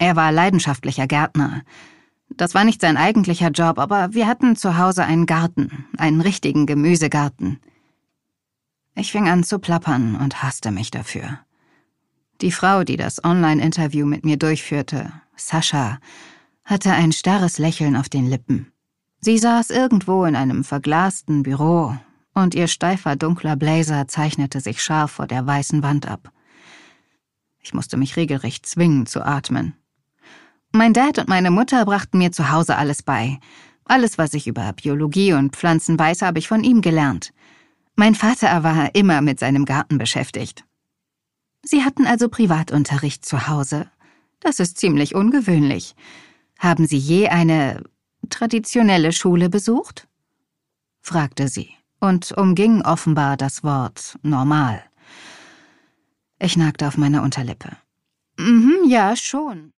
Er war leidenschaftlicher Gärtner. Das war nicht sein eigentlicher Job, aber wir hatten zu Hause einen Garten, einen richtigen Gemüsegarten. Ich fing an zu plappern und hasste mich dafür. Die Frau, die das Online-Interview mit mir durchführte, Sascha, hatte ein starres Lächeln auf den Lippen. Sie saß irgendwo in einem verglasten Büro und ihr steifer dunkler Blazer zeichnete sich scharf vor der weißen Wand ab. Ich musste mich regelrecht zwingen zu atmen. Mein Dad und meine Mutter brachten mir zu Hause alles bei. Alles, was ich über Biologie und Pflanzen weiß, habe ich von ihm gelernt. Mein Vater war immer mit seinem Garten beschäftigt. Sie hatten also Privatunterricht zu Hause. Das ist ziemlich ungewöhnlich. Haben Sie je eine traditionelle Schule besucht? Fragte sie und umging offenbar das Wort normal. Ich nagte auf meiner Unterlippe. Ja, schon.